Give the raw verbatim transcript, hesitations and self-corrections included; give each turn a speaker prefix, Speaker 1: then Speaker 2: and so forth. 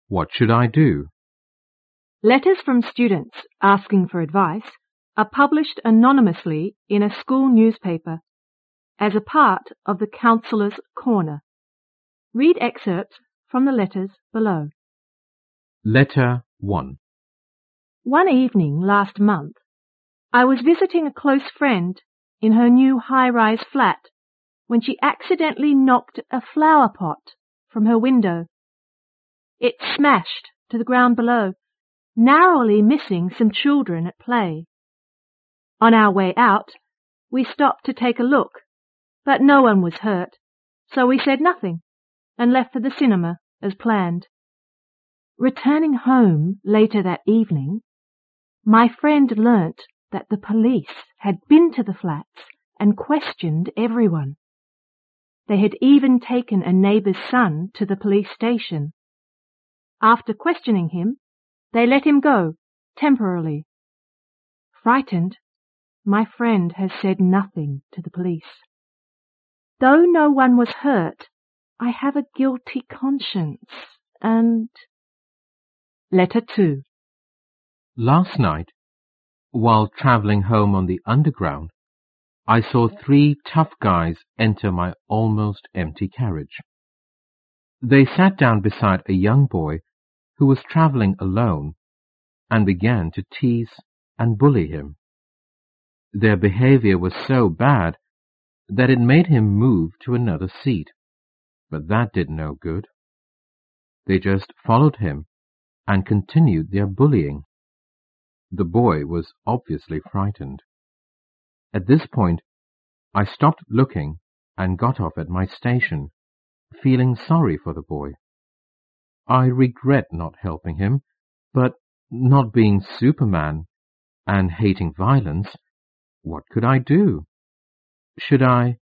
Speaker 1: What should I do?
Speaker 2: Letters from students asking for advice are published anonymously in a school newspaper as a part of the Counsellor's Corner. Read excerpts from the letters below.
Speaker 1: Letter one.
Speaker 2: One evening last month, I was visiting a close friend in her new high-rise flat when she accidentally knocked a flower pot from her window. It smashed to the ground below, narrowly missing some children at play. On our way out, we stopped to take a look, but no one was hurt, so we said nothing and left for the cinema as planned. Returning home later that evening, my friend learnt that the police had been to the flats and questioned everyone. They had even taken a neighbour's son to the police station. After questioning him, they let him go, temporarily. Frightened, my friend has said nothing to the police. Though no one was hurt, I have a guilty conscience, and... Letter two.
Speaker 1: Last night, while travelling home on the Underground, I saw three tough guys enter my almost empty carriage. They sat down beside a young boy who was travelling alone and began to tease and bully him. Their behaviour was so bad that it made him move to another seat, but that did no good. They just followed him and continued their bullying. The boy was obviously frightened. At this point, I stopped looking and got off at my station, feeling sorry for the boy. I regret not helping him, but not being Superman and hating violence, what could I do? Should I